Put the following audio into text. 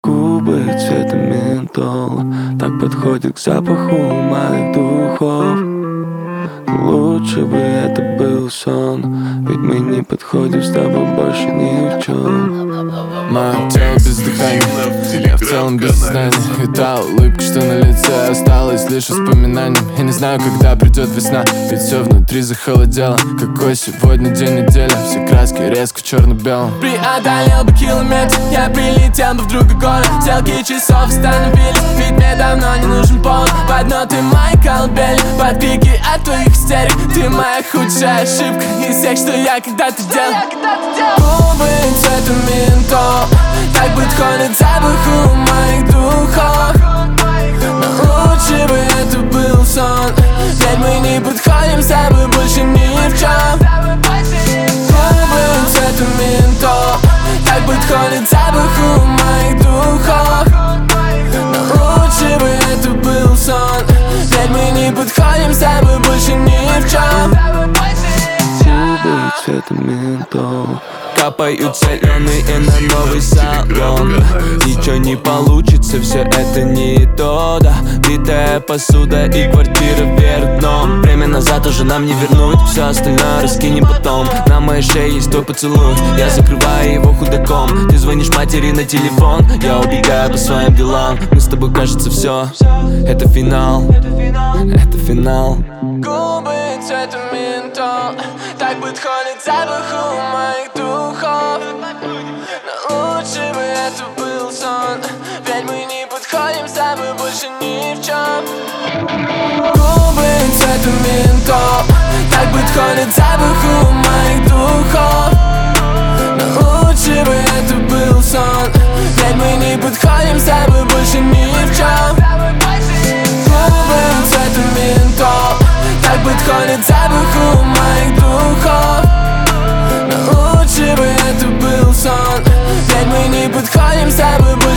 Губы цвета ментол так подходит к запаху моих духов. Лучше бы это был сон, ведь мы не подходим с тобой больше ни в чем. Мое тело без дыхания, я в целом без сознания. И та улыбка, что на лице, осталась лишь воспоминанием. Я не знаю, когда придет весна, ведь все внутри захолодело. Какой сегодня день недели, все краски резко черно-белым. Преодолел бы километр, я прилетел бы в другой город. Стрелки часов остановились, ведь мне давно не нужен повод. Под ноты моей колыбели, под крики от твоих истерик. Ты моя худшая ошибка из всех, что я когда-то делал. Губы цвета ментол так подходит запаху моих духов. Но лучше бы это был сон, ведь мы не подходим с тобой больше ни в чем. Губы цвета ментол так подходит запаху моих духов. Но лучше бы это был сон, ведь мы не подходим с тобой больше ни в чем. Губы цвета ментол Капают соленые на новый салон. Ничего не получится, все это не то, да. Битая посуда и квартира вверх дном. Время назад уже нам не вернуть, все остальное раскинем потом. На моей шее есть твой поцелуй, я закрываю его худаком. Ты звонишь матери на телефон, я убегаю по своим делам. Мы с тобой, кажется, все, это финал, это финал. Губы цвета ментол так подходит запаху моих духов. Но лучше бы это был сон, ведь мы не подходим с тобой больше ни в чем. Губы цвета ментол так подходит запаху моих духов. Но лучше бы это был сон, ведь мы не подходим с тобой больше ни в чем. Губы цвета ментол так подходит запаху моих духов. Но лучше бы это был сон, ведь мы не подходим с тобой больше.